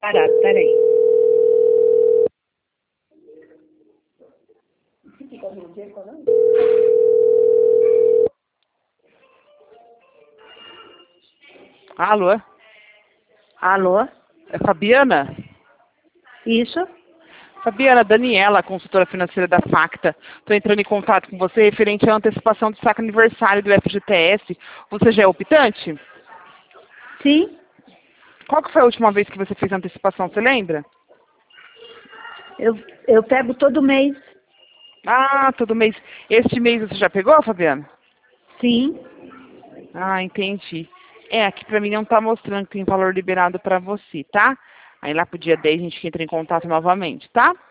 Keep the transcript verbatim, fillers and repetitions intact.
Parado, peraí. Alô? Alô? É Fabiana? Isso? Fabiana, Daniela, consultora financeira da Facta. Estou entrando em contato com você referente à antecipação do saque aniversário do F G T S. Você já é optante? Sim? Qual que foi a última vez que você fez a antecipação, você lembra? Eu, eu pego todo mês. Ah, todo mês. Este mês você já pegou, Fabiana? Sim. Ah, entendi. É, aqui pra mim não tá mostrando que tem valor liberado pra você, tá? Aí lá pro dia dez a gente entra em contato novamente, tá?